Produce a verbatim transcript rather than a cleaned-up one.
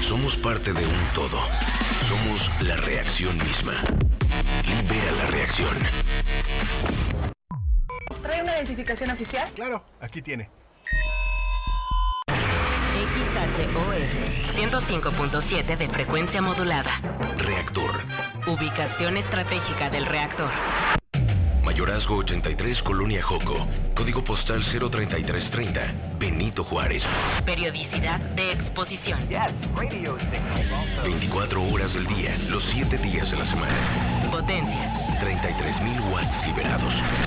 Somos parte de un todo. Somos la reacción misma. Libera la reacción. ¿Trae una identificación oficial? Claro, aquí tiene. X H O S ciento cinco punto siete de frecuencia modulada. Reactor. Ubicación estratégica del reactor. Mayorazgo ochenta y tres, Colonia Joco. Código postal cero treinta y tres treinta. Benito Juárez. Periodicidad de exposición. veinticuatro horas del día, los siete días de la semana. Potencia. treinta y tres mil watts liberados.